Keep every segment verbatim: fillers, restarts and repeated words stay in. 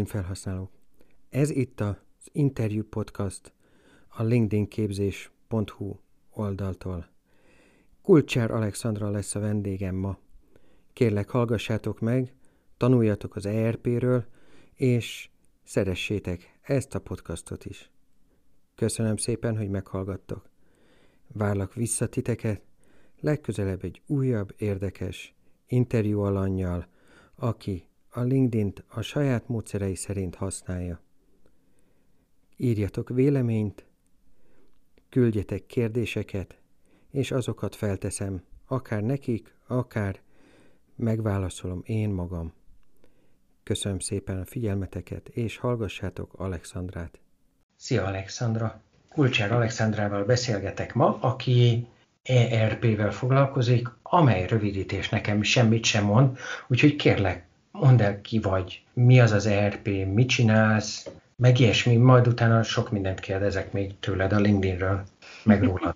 felhasználók! Ez itt az Interview Podcast a linkedin-képzés pont hu oldaltól. Kulcsár Alexandra lesz a vendégem ma. Kérlek, hallgassátok meg, tanuljatok az é er pé-ről, és szeressétek ezt a podcastot is. Köszönöm szépen, hogy meghallgattok. Várlak vissza titeket, legközelebb egy újabb, érdekes interjú alannyal, aki a LinkedIn-t a saját módszerei szerint használja. Írjatok véleményt, küldjetek kérdéseket, és azokat felteszem, akár nekik, akár megválaszolom én magam. Köszönöm szépen a figyelmeteket, és hallgassátok Alexandrát. Szia Alexandra! Kulcsár Alexandrával beszélgetek ma, aki é er pé-vel foglalkozik, amely rövidítés nekem semmit sem mond, úgyhogy kérlek, mondd el, ki vagy, mi az az é er pé, mit csinálsz, meg ilyesmi, majd utána sok mindent kérdezek még tőled a LinkedInről, meg rólad.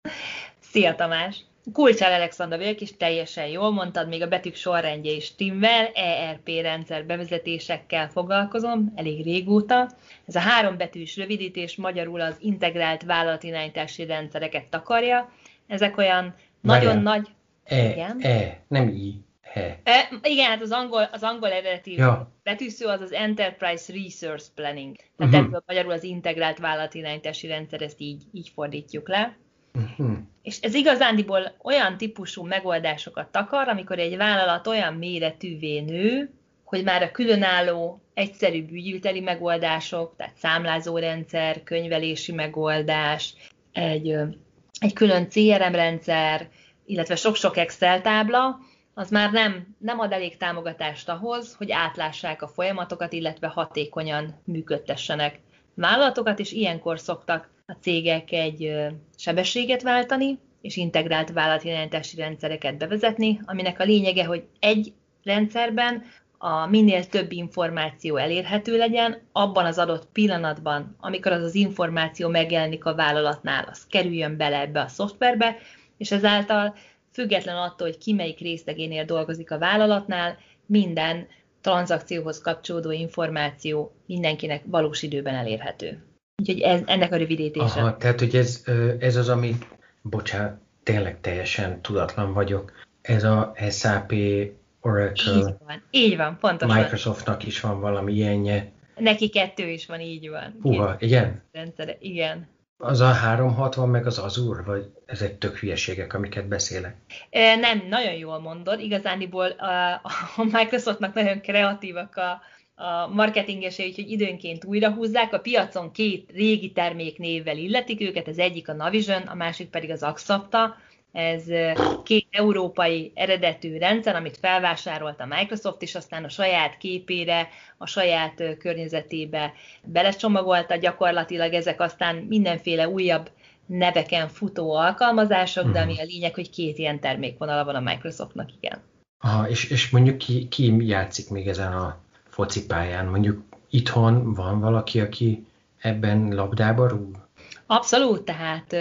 Szia Tamás! Kulcsár Alexandra vagyok, és teljesen jól mondtad, még a betűk sorrendje is stimmel, é er pé rendszer bevezetésekkel foglalkozom, elég régóta. Ez a három betűs rövidítés magyarul az integrált vállalatirányítási rendszereket takarja. Ezek olyan nagyon Várjál. nagy... E, igen? e, nem i, e. E, igen, hát az angol, az angol eredeti Ja. betűszó az az Enterprise Resource Planning. Tehát Uh-huh. ebből magyarul az integrált vállalatirányítási rendszer, ezt így, így fordítjuk le. Uh-huh. És ez igazándiból olyan típusú megoldásokat takar, amikor egy vállalat olyan méretűvé nő, hogy már a különálló, egyszerű ügyviteli megoldások, tehát számlázórendszer, könyvelési megoldás, egy, egy külön cé er em rendszer, illetve sok-sok Excel tábla, az már nem, nem ad elég támogatást ahhoz, hogy átlássák a folyamatokat, illetve hatékonyan működtessenek vállalatokat, és ilyenkor szoktak a cégek egy sebességet váltani, és integrált vállalatirányítási rendszereket bevezetni, aminek a lényege, hogy egy rendszerben a minél több információ elérhető legyen, abban az adott pillanatban, amikor az az információ megjelenik a vállalatnál, az kerüljön bele ebbe a szoftverbe, és ezáltal független attól, hogy ki melyik részlegénél dolgozik a vállalatnál, minden tranzakcióhoz kapcsolódó információ mindenkinek valós időben elérhető. Úgyhogy ez, ennek a rövidítése. Aha, tehát, hogy ez, ez az, ami, bocsánat, tényleg teljesen tudatlan vagyok, ez a es á pé, Oracle, Így van, így van, pontosan. Microsoftnak is van valami ilyenje. Neki kettő is van, így van. Húha, igen? Rendszere, igen. Az a háromszázhatvan meg az Azure, vagy ezek tök hülyeségek, amiket beszélek? E, nem, nagyon jól mondod. Igazániból a, a Microsoftnak nagyon kreatívak a, a marketingesei, úgyhogy időnként újra húzzák. A piacon két régi terméknévvel illetik őket, az egyik a Navision, a másik pedig az Axapta. Ez két európai eredetű rendszer, amit felvásárolt a Microsoft, és aztán a saját képére, a saját környezetébe belecsomagolta. Gyakorlatilag ezek aztán mindenféle újabb neveken futó alkalmazások, uh-huh. de ami a lényeg, hogy két ilyen termékvonala van a Microsoftnak, igen. Aha, és, és mondjuk ki, ki játszik még ezen a focipályán? Mondjuk itthon van valaki, aki ebben labdába rúg? Abszolút, tehát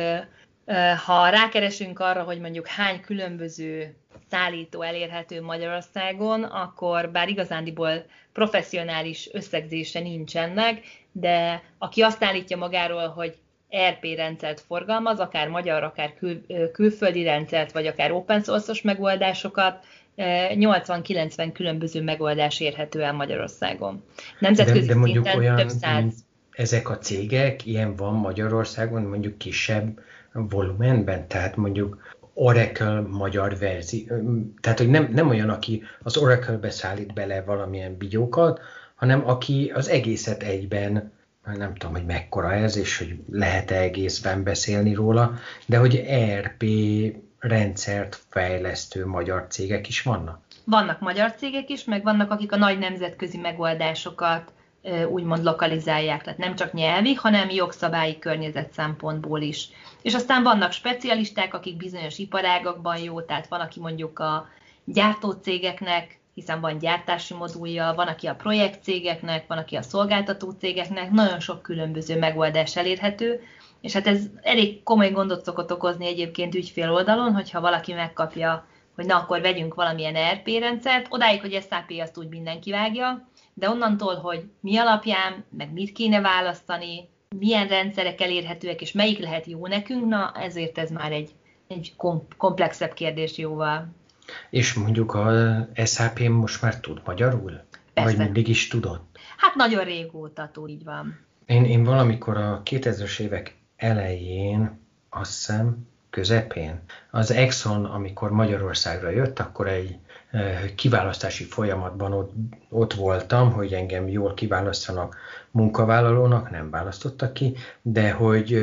ha rákeresünk arra, hogy mondjuk hány különböző szállító elérhető Magyarországon, akkor bár igazándiból professzionális összegzése nincsenek, de aki azt állítja magáról, hogy é er pé rendszert forgalmaz, akár magyar, akár kül, külföldi rendszert, vagy akár open source-os megoldásokat, nyolcvan-kilencven különböző megoldás érhető el Magyarországon. Nemzetközi de, de mondjuk szinten olyan, több száz. Ezek a cégek, ilyen van Magyarországon, mondjuk kisebb volumenben, tehát mondjuk Oracle magyar verzió, tehát hogy nem, nem olyan, aki az Oracle-be szállít bele valamilyen bigyókat, hanem aki az egészet egyben, nem tudom, hogy mekkora ez, és hogy lehet-e egészben beszélni róla, de hogy é er pé rendszert fejlesztő magyar cégek is vannak? Vannak magyar cégek is, meg vannak, akik a nagy nemzetközi megoldásokat úgymond lokalizálják, tehát nem csak nyelvi, hanem jogszabályi környezet szempontból is. És aztán vannak specialisták, akik bizonyos iparágakban jó, tehát van, aki mondjuk a gyártócégeknek, hiszen van gyártási modulja, van, aki a projektcégeknek, van, aki a szolgáltató cégeknek, nagyon sok különböző megoldás elérhető, és hát ez elég komoly gondot szokott okozni egyébként ügyfél oldalon, hogyha valaki megkapja, hogy na akkor vegyünk valamilyen é er pé rendszert, odáig, hogy es á pé azt úgy mindenki vágja, de onnantól, hogy mi alapján, meg mit kéne választani, milyen rendszerek elérhetőek, és melyik lehet jó nekünk, na ezért ez már egy, egy komplexebb kérdés jóval. És mondjuk a es há pé most már tud magyarul? Persze. Vagy mindig is tudott? Hát nagyon régóta tud, így van. Én, én valamikor a kétezres évek elején, azt hiszem, közepén, az Exxon, amikor Magyarországra jött, akkor egy kiválasztási folyamatban ott, ott voltam, hogy engem jól kiválasztanak munkavállalónak, nem választottak ki, de hogy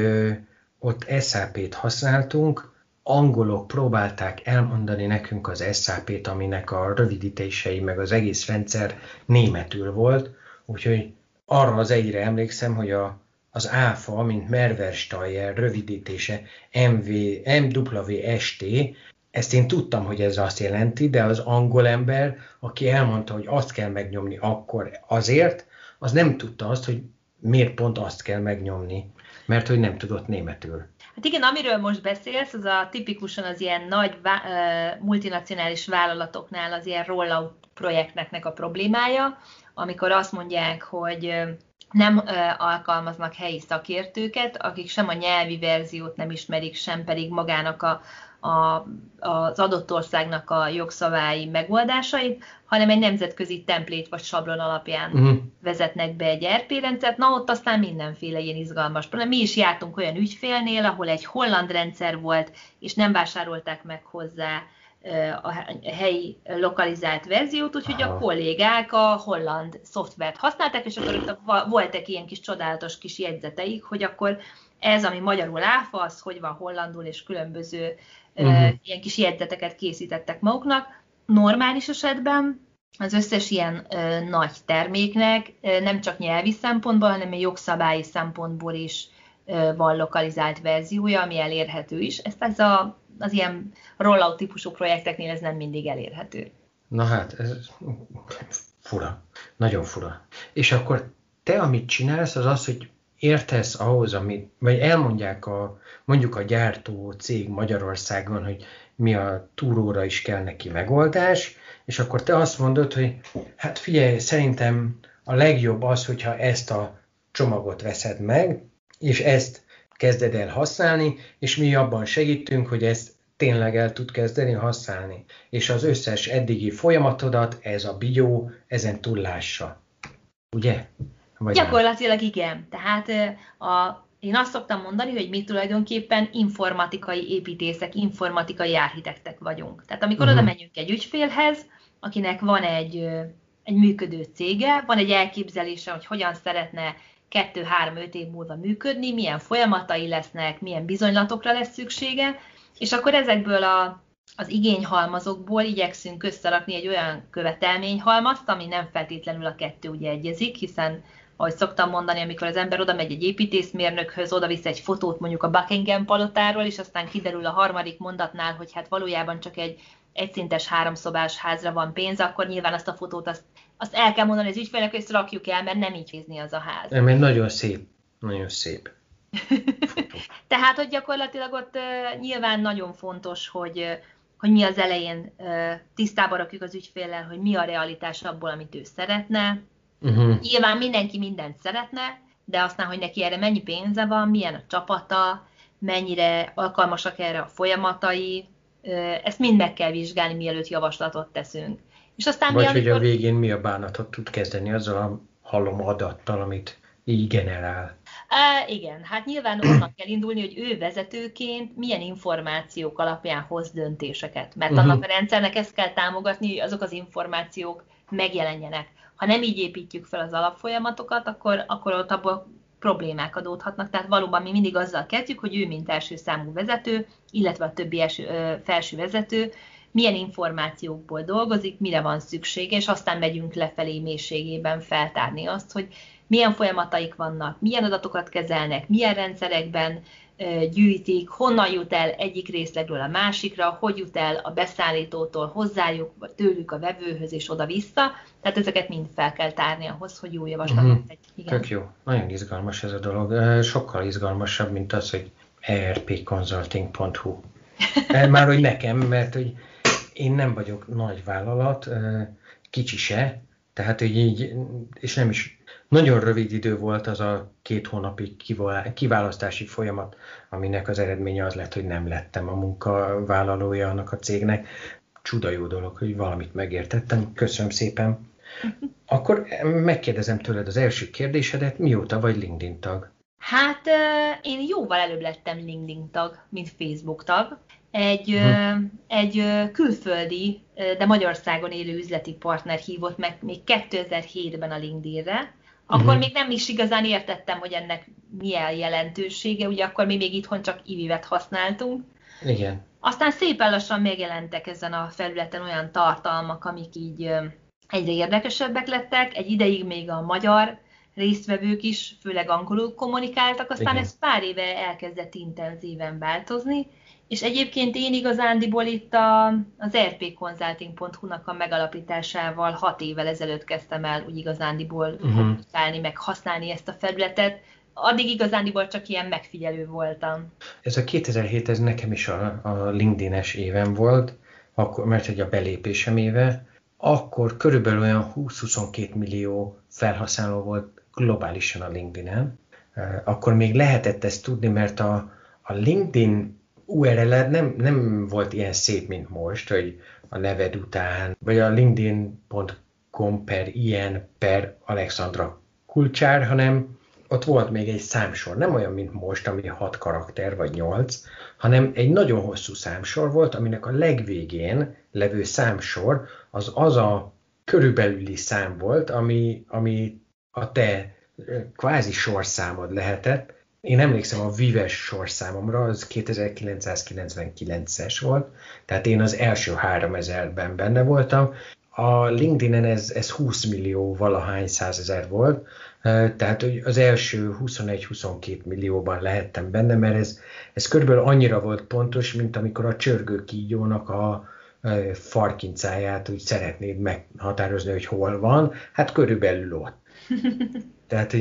ott es há pét használtunk, angolok próbálták elmondani nekünk az es há pét, aminek a rövidítései, meg az egész rendszer németül volt, úgyhogy arra az egyre emlékszem, hogy a, az áfa, mint Mehrwersteuer rövidítése em dupla vé es té, ezt én tudtam, hogy ez azt jelenti, de az angol ember, aki elmondta, hogy azt kell megnyomni akkor azért, az nem tudta azt, hogy miért pont azt kell megnyomni, mert hogy nem tudott németül. Hát igen, amiről most beszélsz, az a tipikusan az ilyen nagy vá- multinacionális vállalatoknál az ilyen rollout projektnek a problémája, amikor azt mondják, hogy nem alkalmaznak helyi szakértőket, akik sem a nyelvi verziót nem ismerik, sem pedig magának a, a, az adott országnak a jogszabályi megoldásait, hanem egy nemzetközi templét vagy sablon alapján uh-huh. vezetnek be egy er pé rendszert. Na ott aztán mindenféle ilyen izgalmas. Mi is jártunk olyan ügyfélnél, ahol egy holland rendszer volt, és nem vásárolták meg hozzá a helyi lokalizált verziót, úgyhogy a kollégák a holland szoftvert használták, és akkor ott voltak ilyen kis csodálatos kis jegyzeteik, hogy akkor ez, ami magyarul áfa, az hogy van hollandul, és különböző uh-huh. ilyen kis jegyzeteket készítettek maguknak. Normális esetben az összes ilyen ö, nagy terméknek ö, nem csak nyelvi szempontból, hanem jogszabályi szempontból is ö, van lokalizált verziója, ami elérhető is. Ezt ez a az ilyen rollout típusú projekteknél ez nem mindig elérhető. Na hát, ez fura. Nagyon fura. És akkor te, amit csinálsz, az az, hogy értesz ahhoz, amit, vagy elmondják a, mondjuk a gyártó cég Magyarországon, hogy mi a túróra is kell neki megoldás, és akkor te azt mondod, hogy hát figyelj, szerintem a legjobb az, hogyha ezt a csomagot veszed meg, és ezt kezded el használni, és mi abban segítünk, hogy ezt tényleg el tud kezdeni használni. És az összes eddigi folyamatodat ez a bió ezen túllássa. Ugye? Vagy gyakorlatilag nem? Igen. Tehát a, én azt szoktam mondani, hogy mi tulajdonképpen informatikai építészek, informatikai architektek vagyunk. Tehát amikor uh-huh. oda megyünk egy ügyfélhez, akinek van egy, egy működő cége, van egy elképzelése, hogy hogyan szeretne kettő-három-öt év múlva működni, milyen folyamatai lesznek, milyen bizonylatokra lesz szüksége, és akkor ezekből a, az igényhalmazokból igyekszünk összerakni egy olyan követelményhalmazt, ami nem feltétlenül a kettő ugye egyezik, hiszen, ahogy szoktam mondani, amikor az ember oda megy egy építészmérnökhöz, oda visz egy fotót mondjuk a Buckingham palotáról, és aztán kiderül a harmadik mondatnál, hogy hát valójában csak egy egyszintes háromszobás házra van pénz, akkor nyilván azt a fotót azt azt el kell mondani az ügyfélnek, hogy ezt rakjuk el, mert nem így nézni az a ház. Nem, mert nagyon szép. Nagyon szép. Tehát, hogy gyakorlatilag ott uh, nyilván nagyon fontos, hogy, uh, hogy mi az elején uh, tisztába rakjuk az ügyféllel, hogy mi a realitás abból, amit ő szeretne. Uh-huh. Nyilván mindenki mindent szeretne, de aztán, hogy neki erre mennyi pénze van, milyen a csapata, mennyire alkalmasak erre a folyamatai, uh, ezt mind meg kell vizsgálni, mielőtt javaslatot teszünk. És aztán Vagy mi, hogy amikor... a végén mi a bánatot tud kezdeni azzal a halom adattal, amit így generál. Á, igen, hát nyilván onnan kell indulni, hogy ő vezetőként milyen információk alapján hoz döntéseket. Mert uh-huh. annak a rendszernek ezt kell támogatni, hogy azok az információk megjelenjenek. Ha nem így építjük fel az alapfolyamatokat, akkor, akkor ott abból problémák adódhatnak. Tehát valóban mi mindig azzal kezdjük, hogy ő mint első számú vezető, illetve a többi első, ö, felső vezető, milyen információkból dolgozik, mire van szüksége, és aztán megyünk lefelé mélységében feltárni azt, hogy milyen folyamataik vannak, milyen adatokat kezelnek, milyen rendszerekben gyűjtik, honnan jut el egyik részlegről a másikra, hogy jut el a beszállítótól hozzájuk, vagy tőlük a vevőhöz és oda-vissza. Tehát ezeket mind fel kell tárni ahhoz, hogy jó javaslatot uh-huh. tegyünk. Tök jó. Nagyon izgalmas ez a dolog. Sokkal izgalmasabb, mint az, hogy e er pé consulting pont hu. Már hogy nekem, mert hogy én nem vagyok nagy vállalat, kicsi se, Tehát, hogy így, és nem is, nagyon rövid idő volt az a két hónapi kiválasztási folyamat, aminek az eredménye az lett, hogy nem lettem a munkavállalója annak a cégnek. Csuda jó dolog, hogy valamit megértettem. Köszönöm szépen. Akkor megkérdezem tőled az első kérdésedet, mióta vagy LinkedIn tag? Hát én jóval előbb lettem LinkedIn tag, mint Facebook tag. Egy, Hm. egy külföldi, de Magyarországon élő üzleti partner hívott meg még kétezer-hétben a LinkedInre. Akkor Uh-huh. még nem is igazán értettem, hogy ennek milyen jelentősége, ugye akkor mi még itthon csak ivivet használtunk. Igen. Aztán szépen lassan megjelentek ezen a felületen olyan tartalmak, amik így egyre érdekesebbek lettek. Egy ideig még a magyar résztvevők is, főleg angolul kommunikáltak, aztán Igen. ez pár éve elkezdett intenzíven változni, és egyébként én igazándiból itt a, az er pé consulting pont hu-nak a megalapításával hat évvel ezelőtt kezdtem el úgy igazándiból Uh-huh. kommunikálni, meg használni ezt a felületet. Addig igazándiból csak ilyen megfigyelő voltam. Ez a kétezer-hét, ez nekem is a, a LinkedIn-es évem volt, akkor, mert egy a belépésem éve, akkor körülbelül olyan húsz-huszonkettő millió felhasználó volt globálisan a LinkedIn-en. Akkor még lehetett ezt tudni, mert a, a LinkedIn u er el nem, nem volt ilyen szép, mint most, hogy a neved után, vagy a linkedin pont com per ilyen per Alexandra Kulcsár, hanem ott volt még egy számsor, nem olyan, mint most, ami hat karakter vagy nyolc, hanem egy nagyon hosszú számsor volt, aminek a legvégén levő számsor az az a körülbelüli szám volt, ami, ami a te kvázi sorszámod lehetett. Én emlékszem a Vives sorszámomra, az kétezer-kilencszázkilencvenkilences volt, tehát én az első háromezerben benne voltam. A LinkedIn-en ez, ez húsz millió valahány százezer volt, tehát az első huszonegy-huszonkettő millióban lehettem benne, mert ez, ez körülbelül annyira volt pontos, mint amikor a csörgőkígyónak a farkincáját úgy szeretnéd meghatározni, hogy hol van, hát körülbelül ott. Tehát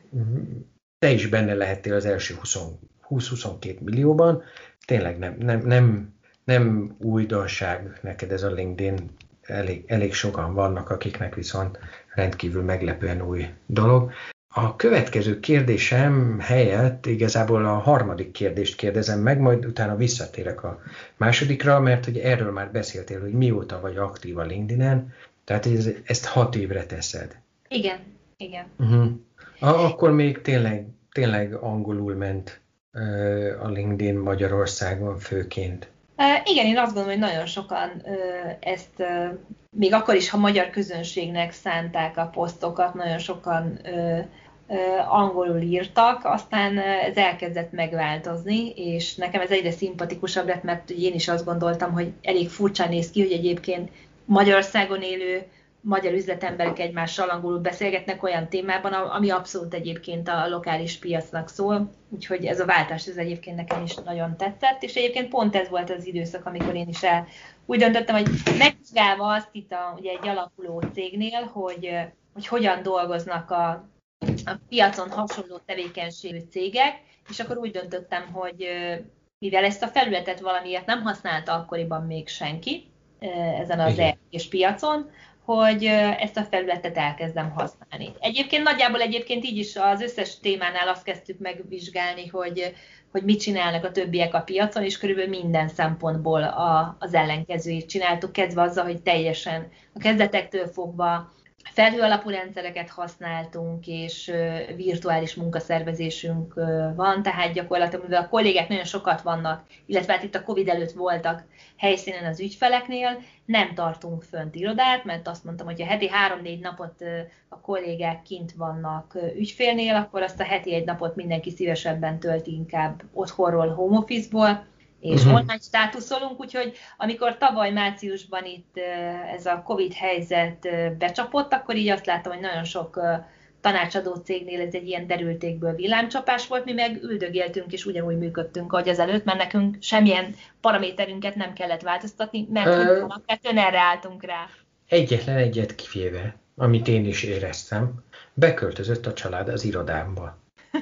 te is benne lehettél az első húsz-huszonkettő millióban, tényleg nem, nem, nem, nem újdonság neked ez a LinkedIn, elég, elég sokan vannak, akiknek viszont rendkívül meglepően új dolog. A következő kérdésem helyett igazából a harmadik kérdést kérdezem meg, majd utána visszatérek a másodikra, mert hogy erről már beszéltél, hogy mióta vagy aktív a LinkedIn-en, tehát ez, ezt hat évre teszed. Igen, igen. Uh-huh. Akkor még tényleg, tényleg angolul ment uh, a LinkedIn Magyarországon főként. Uh, igen, én azt gondolom, hogy nagyon sokan uh, ezt, uh, még akkor is, ha magyar közönségnek szánták a posztokat, nagyon sokan uh, uh, angolul írtak, aztán uh, ez elkezdett megváltozni, és nekem ez egyre szimpatikusabb lett, mert én is azt gondoltam, hogy elég furcsán néz ki, hogy egyébként Magyarországon élő magyar üzletemberek egymással angolul beszélgetnek olyan témában, ami abszolút egyébként a lokális piacnak szól, úgyhogy ez a váltás ez egyébként nekem is nagyon tetszett, és egyébként pont ez volt az időszak, amikor én is el úgy döntöttem, hogy megvizsgálva azt itt a, ugye egy alakuló cégnél, hogy, hogy hogyan dolgoznak a, a piacon hasonló tevékenységű cégek, és akkor úgy döntöttem, hogy mivel ezt a felületet valamiért nem használta akkoriban még senki ezen az er pés piacon, hogy ezt a felületet elkezdem használni. Egyébként nagyjából egyébként így is az összes témánál azt kezdtük megvizsgálni, hogy, hogy mit csinálnak a többiek a piacon, és körülbelül minden szempontból a, az ellenkezőjét csináltuk, kezdve azzal, hogy teljesen a kezdetektől fogva felhő alapú rendszereket használtunk, és virtuális munkaszervezésünk van, tehát gyakorlatilag, mivel a kollégák nagyon sokat vannak, illetve hát itt a Covid előtt voltak helyszínen az ügyfeleknél, nem tartunk fönt irodát, mert azt mondtam, hogy ha heti három-négy napot a kollégák kint vannak ügyfélnél, akkor azt a heti egy napot mindenki szívesebben tölti inkább otthonról, home office-ból, és uh-huh. online státuszolunk, úgyhogy amikor tavaly márciusban itt ez a Covid helyzet becsapott, akkor így azt láttam, hogy nagyon sok tanácsadó cégnél ez egy ilyen derültékből villámcsapás volt, mi meg üldögéltünk és ugyanúgy működtünk, ahogy ezelőtt, mert nekünk semmilyen paraméterünket nem kellett változtatni, mert Ö... alapvetően erre álltunk rá. Egyetlen egyet kivéve, amit én is éreztem, beköltözött a család az irodámba.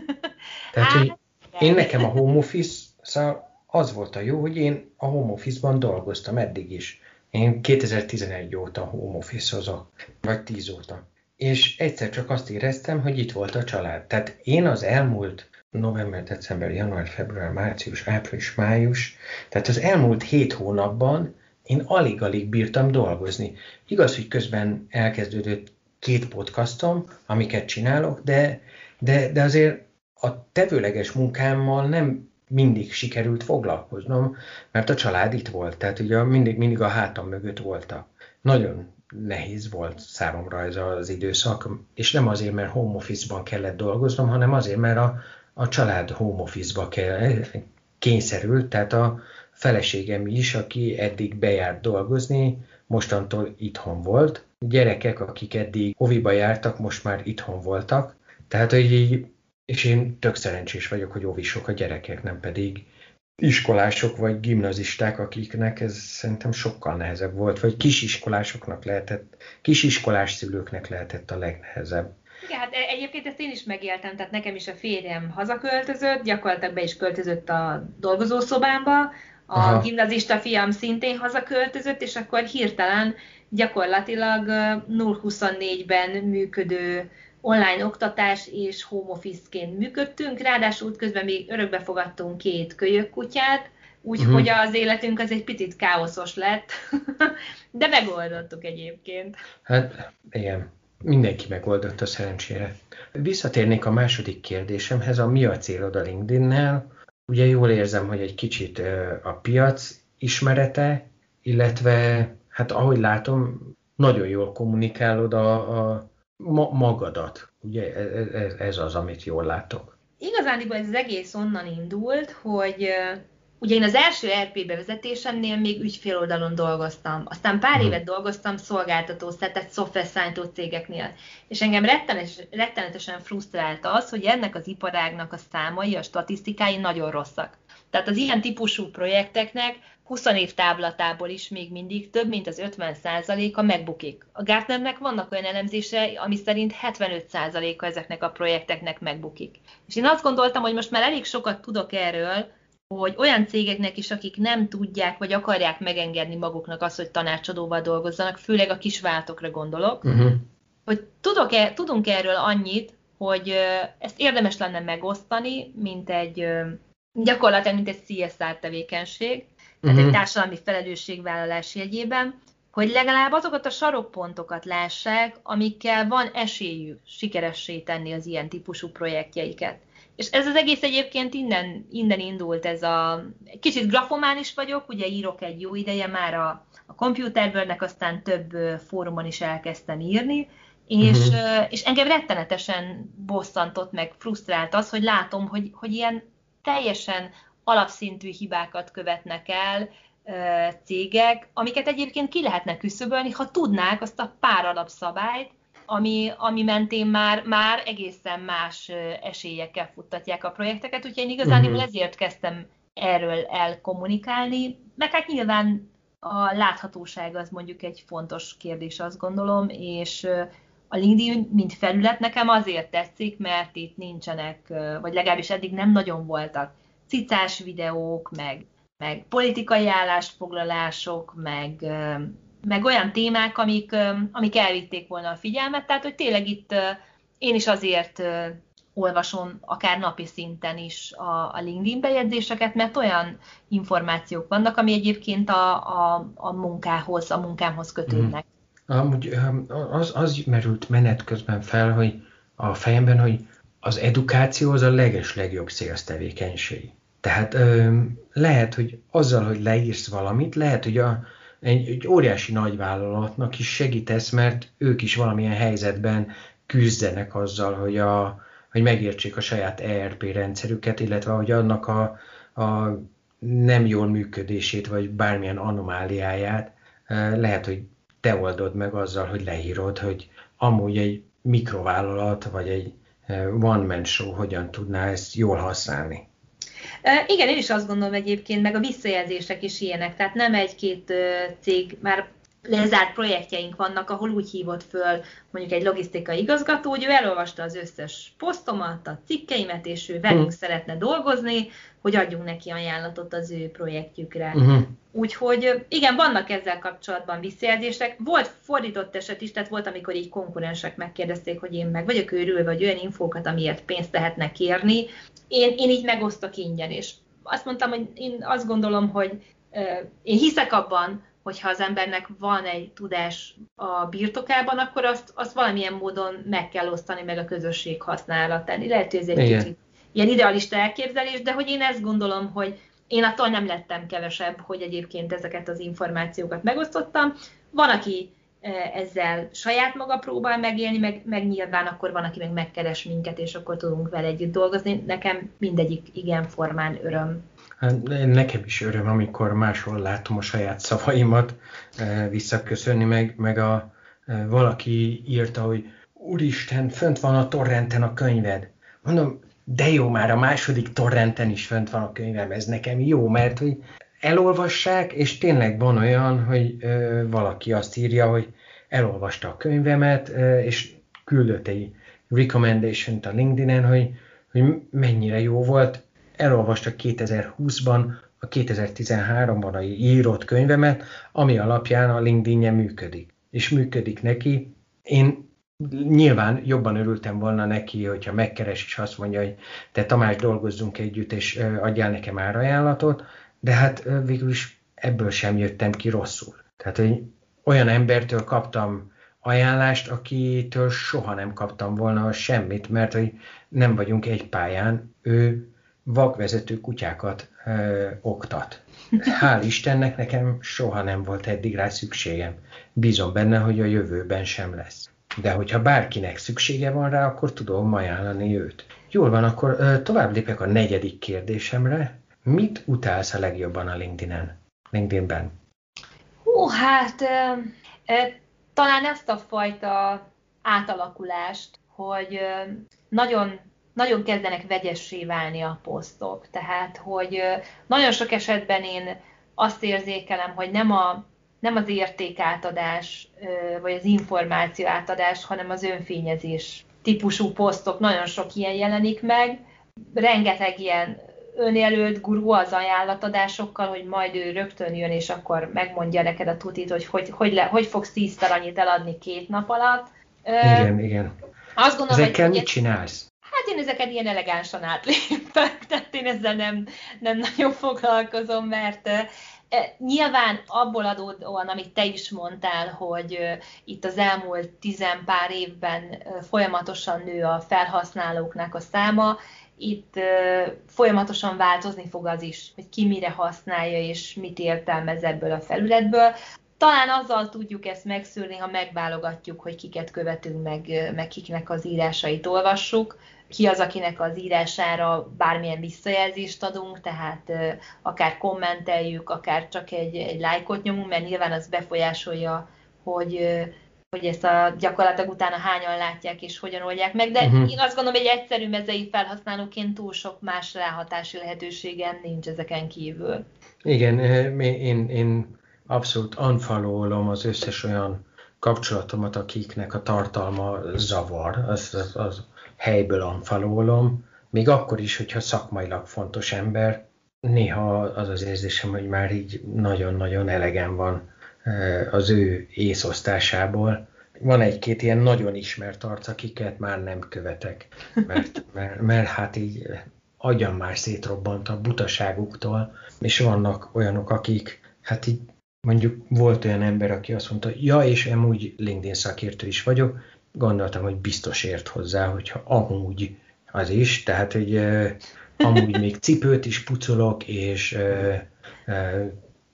Tehát, hát, hogy én nekem a home office, szóval az volt a jó, hogy én a home office-ban dolgoztam eddig is. Én kétezer-tizenegy óta home office-ozok, vagy tíz óta. És egyszer csak azt éreztem, hogy itt volt a család. Tehát én az elmúlt november, december, január, február, március, április, május, tehát az elmúlt hét hónapban én alig-alig bírtam dolgozni. Igaz, hogy közben elkezdődött két podcastom, amiket csinálok, de, de, de azért a tevőleges munkámmal nem mindig sikerült foglalkoznom, mert a család itt volt, tehát ugye mindig, mindig a hátam mögött voltak. Nagyon nehéz volt számomra ez az időszak, és nem azért, mert home office-ban kellett dolgoznom, hanem azért, mert a, a család home office-ba kell, kényszerült, tehát a feleségem is, aki eddig bejárt dolgozni, mostantól itthon volt. Gyerekek, akik eddig oviba jártak, most már itthon voltak, tehát hogy így, és én tök szerencsés vagyok, hogy ovisok a gyerekek, nem pedig iskolások vagy gimnazisták, akiknek ez szerintem sokkal nehezebb volt, vagy kisiskolásoknak lehetett, kisiskolás szülőknek lehetett a legnehezebb. Igen, hát egyébként ezt én is megéltem, tehát nekem is a férjem hazaköltözött, gyakorlatilag be is költözött a dolgozószobámba, a Aha. gimnazista fiam szintén hazaköltözött, és akkor hirtelen gyakorlatilag nulla huszonnégyben működő online oktatás és home office-ként működtünk, ráadásul közben még örökbe fogadtunk két kölyökkutyát, úgyhogy uh-huh. az életünk az egy picit káoszos lett, de megoldottuk egyébként. Hát igen, mindenki megoldotta szerencsére. Visszatérnék a második kérdésemhez, a mi a célod a LinkedIn-nel? Ugye jól érzem, hogy egy kicsit a piac ismerete, illetve hát ahogy látom, nagyon jól kommunikálod a, a ma, magadat. Ugye ez, ez az, amit jól látok. Igazániból ez az egész onnan indult, hogy ugye én az első er pé bevezetésemnél még ügyféloldalon dolgoztam. Aztán pár hmm. évet dolgoztam szolgáltató, tehát szoftverszállító cégeknél. És engem rettenetes, rettenetesen frusztrált az, hogy ennek az iparágnak a számai, a statisztikái nagyon rosszak. Tehát az ilyen típusú projekteknek húsz év távlatából is még mindig több, mint az ötven százaléka megbukik. A Gartnernek vannak olyan elemzése, ami szerint hetvenöt százaléka ezeknek a projekteknek megbukik. És én azt gondoltam, hogy most már elég sokat tudok erről, hogy olyan cégeknek is, akik nem tudják, vagy akarják megengedni maguknak azt, hogy tanácsadóval dolgozzanak, főleg a kisvállalatokra gondolok, uh-huh. hogy tudok-e, tudunk erről annyit, hogy ezt érdemes lenne megosztani, mint egy gyakorlatilag, mint egy cé es er tevékenység, tehát uh-huh. egy társadalmi felelősségvállalás jegyében, hogy legalább azokat a sarokpontokat lássák, amikkel van esélyük sikeressé tenni az ilyen típusú projektjeiket. És ez az egész egyébként innen, innen indult, ez a... Kicsit grafomán is vagyok, ugye írok egy jó ideje már a, a Computerbird-nek, aztán több fórumon is elkezdtem írni, és, uh-huh. és engem rettenetesen bosszantott meg, frusztrált az, hogy látom, hogy, hogy ilyen teljesen alapszintű hibákat követnek el e, cégek, amiket egyébként ki lehetne küszöbölni, ha tudnák azt a pár alapszabályt, ami, ami mentén már, már egészen más esélyekkel futtatják a projekteket, úgyhogy én igazán uh-huh. ezért kezdtem erről elkommunikálni, meg hát nyilván a láthatóság az mondjuk egy fontos kérdés, azt gondolom, és a LinkedIn, mint felület nekem azért tetszik, mert itt nincsenek, vagy legalábbis eddig nem nagyon voltak cicás videók, meg, meg politikai állásfoglalások, meg, meg olyan témák, amik, amik elvitték volna a figyelmet. Tehát, hogy tényleg itt én is azért olvasom akár napi szinten is a, a LinkedIn bejegyzéseket, mert olyan információk vannak, ami egyébként a, a, a munkához, a munkámhoz kötődnek. Amúgy az, az merült menet közben fel, hogy a fejemben, hogy az edukáció az a leges legjobb sales tevékenység. Tehát ö, lehet, hogy azzal, hogy leírsz valamit, lehet, hogy a, egy, egy óriási nagyvállalatnak is segítesz, mert ők is valamilyen helyzetben küzdenek azzal, hogy, a, hogy megértsék a saját é er pé rendszerüket, illetve hogy annak a, a nem jól működését, vagy bármilyen anomáliáját lehet, hogy te oldod meg azzal, hogy leírod, hogy amúgy egy mikrovállalat, vagy egy one-man show hogyan tudná ezt jól használni. Uh, igen, én is azt gondolom egyébként, meg a visszajelzések is ilyenek, tehát nem egy-két uh, cég, már lezárt projektjeink vannak, ahol úgy hívott föl mondjuk egy logisztikai igazgató, hogy ő elolvasta az összes posztomat, a cikkeimet, és ő velünk hmm. szeretne dolgozni, hogy adjunk neki ajánlatot az ő projektjükre. Uh-huh. Úgyhogy igen, vannak ezzel kapcsolatban visszajelzések. Volt fordított eset is, tehát volt, amikor így konkurensek megkérdezték, hogy én meg vagyok őrülve, vagy olyan infókat, amiért pénzt lehetne kérni. Én, én így megosztok ingyen, és azt mondtam, hogy én azt gondolom, hogy uh, én hiszek abban, hogyha az embernek van egy tudás a birtokában, akkor azt, azt valamilyen módon meg kell osztani, meg a közösség használatán. Lehet, hogy ez egy Igen. kicsit ilyen idealista elképzelés, de hogy én ezt gondolom, hogy én attól nem lettem kevesebb, hogy egyébként ezeket az információkat megosztottam. Van, aki ezzel saját maga próbál megélni, meg, meg nyilván akkor van, aki meg megkeres minket, és akkor tudunk vele együtt dolgozni. Nekem mindegyik igen formán öröm. Nekem is öröm, amikor máshol látom a saját szavaimat visszaköszönni, meg, meg a, valaki írta, hogy Úristen, fönt van a torrenten a könyved. Mondom, de jó, már a második torrenten is fönt van a könyvem, ez nekem jó, mert hogy elolvassák, és tényleg van olyan, hogy ö, valaki azt írja, hogy elolvasta a könyvemet, ö, és küldött egy recommendation-t a LinkedIn-en, hogy, hogy mennyire jó volt. Elolvasta kétezer-húszban, a kétezer-tizenháromban a írott könyvemet, ami alapján a LinkedIn-je működik. És működik neki. Én nyilván jobban örültem volna neki, hogyha megkeres és azt mondja, hogy te Tamás, dolgozzunk együtt, és adjál nekem árajánlatot, de hát végül is ebből sem jöttem ki rosszul. Tehát, hogy olyan embertől kaptam ajánlást, akitől soha nem kaptam volna semmit, mert hogy nem vagyunk egy pályán, ő vakvezető kutyákat ö, oktat. Hál' Istennek nekem soha nem volt eddig rá szükségem. Bízom benne, hogy a jövőben sem lesz. De hogyha bárkinek szüksége van rá, akkor tudom ajánlani őt. Jól van, akkor ö, tovább lépek a negyedik kérdésemre. Mit utálsz a legjobban a LinkedIn-en? LinkedIn-ben? Hú, hát ö, ö, talán ezt a fajta átalakulást, hogy ö, nagyon nagyon kezdenek vegyessé válni a posztok. Tehát, hogy nagyon sok esetben én azt érzékelem, hogy nem, a, nem az értékátadás, vagy az információ átadás, hanem az önfényezés típusú posztok, nagyon sok ilyen jelenik meg. Rengeteg ilyen önjelölt gurú az ajánlatadásokkal, hogy majd ő rögtön jön, és akkor megmondja neked a tutit, hogy hogy, hogy, le, hogy fogsz tízszer annyit eladni két nap alatt. Igen, uh, igen. Azt gondolom, Ezekkel hogy mit csinálsz? Hát én ezeket ilyen elegánsan átlépek, tehát én ezzel nem, nem nagyon foglalkozom, mert uh, nyilván abból adódóan, amit te is mondtál, hogy uh, itt az elmúlt tizen pár évben uh, folyamatosan nő a felhasználóknak a száma, itt uh, folyamatosan változni fog az is, hogy ki mire használja és mit értelmez ebből a felületből. Talán azzal tudjuk ezt megszűrni, ha megválogatjuk, hogy kiket követünk, meg, meg kiknek az írásait olvassuk. Ki az, akinek az írására bármilyen visszajelzést adunk, tehát akár kommenteljük, akár csak egy, egy lájkot nyomunk, mert nyilván az befolyásolja, hogy, hogy ezt a gyakorlatilag utána hányan látják és hogyan oldják meg. De uh-huh. én azt gondolom, hogy egy egyszerű mezei felhasználóként túl sok más ráhatási lehetőségen nincs ezeken kívül. Igen, én, én abszolút unfollowolom az összes olyan kapcsolatomat, akiknek a tartalma zavar, az, az, az helyből unfollowolom, még akkor is, hogyha szakmailag fontos ember, néha az az érzésem, hogy már így nagyon-nagyon elegem van az ő észosztásából. Van egy-két ilyen nagyon ismert arc, akiket már nem követek, mert, mert, mert hát így agyam már szétrobbant a butaságuktól, és vannak olyanok, akik, hát így mondjuk volt olyan ember, aki azt mondta, ja, és amúgy LinkedIn szakértő is vagyok, gondoltam, hogy biztos ért hozzá, hogyha amúgy az is, tehát, hogy uh, amúgy még cipőt is pucolok, és uh, uh,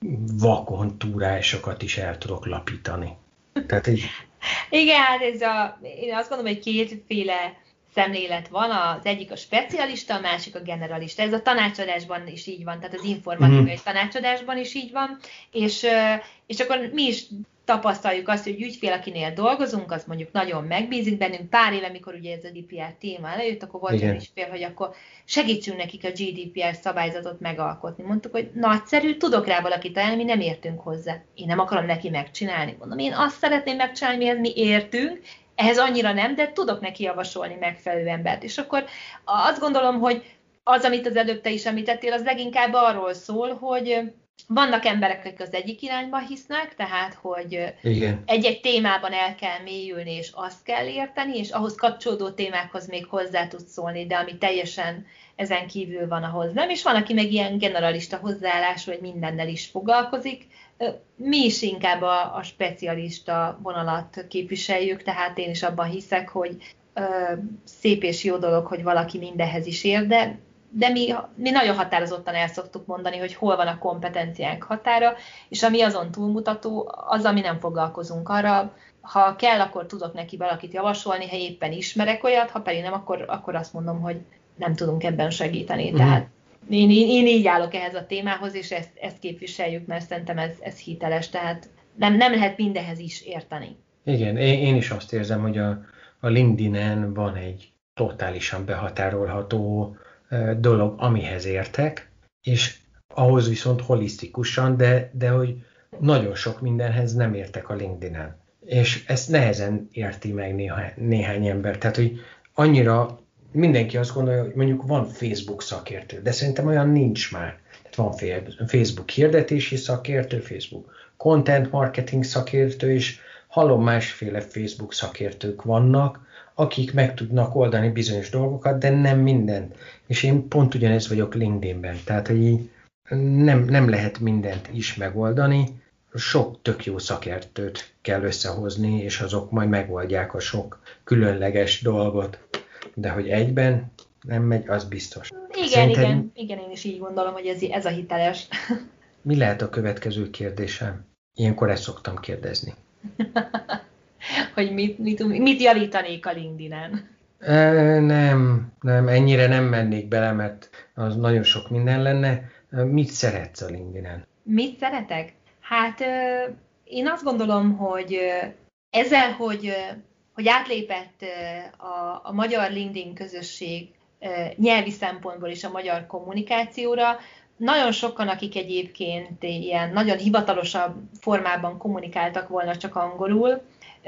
vakon túrásokat is el tudok lapítani. Tehát, így... Igen, hát ez a, én azt gondolom, hogy kétféle szemlélet van, az egyik a specialista, a másik a generalista. Ez a tanácsadásban is így van, tehát az informatikai mm. tanácsadásban is így van, és, és akkor mi is tapasztaljuk azt, hogy ügyfél, akinél dolgozunk, az mondjuk nagyon megbízik bennünk. Pár éve, amikor ugye ez a gé dé pé er téma előjött, akkor volt olyan ügyfél, hogy akkor segítsünk nekik a gé dé pé er szabályzatot megalkotni. Mondtuk, hogy nagyszerű, tudok rá valakit ajánlani, mi nem értünk hozzá. Én nem akarom neki megcsinálni. Mondom, én azt szeretném megcsinálni, mihez mi értünk, ehhez annyira nem, de tudok neki javasolni megfelelő embert. És akkor azt gondolom, hogy az, amit az előbb te is említettél, az leginkább arról szól, hogy vannak emberek, akik az egyik irányba hisznek, tehát, hogy igen, egy-egy témában el kell mélyülni, és azt kell érteni, és ahhoz kapcsolódó témákhoz még hozzá tudsz szólni, de ami teljesen ezen kívül van, ahhoz nem. És van, aki meg ilyen generalista hozzáállású, hogy mindennel is foglalkozik. Mi is inkább a, a specialista vonalat képviseljük, tehát én is abban hiszek, hogy ö, szép és jó dolog, hogy valaki mindenhez is ér, de de mi, mi nagyon határozottan el szoktuk mondani, hogy hol van a kompetenciánk határa, és ami azon túlmutató, az, ami nem foglalkozunk arra. Ha kell, akkor tudok neki valakit javasolni, ha éppen ismerek olyat, ha pedig nem, akkor, akkor azt mondom, hogy nem tudunk ebben segíteni. Mm. Tehát én, én, én így állok ehhez a témához, és ezt, ezt képviseljük, mert szerintem ez, ez hiteles, tehát nem, nem lehet mindenhez is érteni. Igen, én, én is azt érzem, hogy a, a LinkedIn-en van egy totálisan behatárolható dolog, amihez értek, és ahhoz viszont holisztikusan, de, de hogy nagyon sok mindenhez nem értek a LinkedIn-en. És ezt nehezen érti meg néha, néhány ember. Tehát, hogy annyira mindenki azt gondolja, hogy mondjuk van Facebook szakértő, de szerintem olyan nincs már. Tehát van Facebook hirdetési szakértő, Facebook content marketing szakértő, és hallom másféle Facebook szakértők vannak, akik meg tudnak oldani bizonyos dolgokat, de nem mindent. És én pont ugyanez vagyok LinkedInben. Tehát, hogy így nem, nem lehet mindent is megoldani. Sok tök jó szakértőt kell összehozni, és azok majd megoldják a sok különleges dolgot. De hogy egyben nem megy, az biztos. Igen, Szerinted... igen, igen, én is így gondolom, hogy ez, ez a hiteles. Mi lehet a következő kérdésem? Ilyenkor ezt szoktam kérdezni. Hogy mit, mit, mit javítanék a LinkedIn-en? E, nem, nem, ennyire nem mennék bele, mert az nagyon sok minden lenne. Mit szeretsz a LinkedIn-en? Mit szeretek? Hát én azt gondolom, hogy ezzel, hogy, hogy átlépett a, a magyar LinkedIn közösség nyelvi szempontból is a magyar kommunikációra, nagyon sokan, akik egyébként ilyen nagyon hivatalosabb formában kommunikáltak volna csak angolul,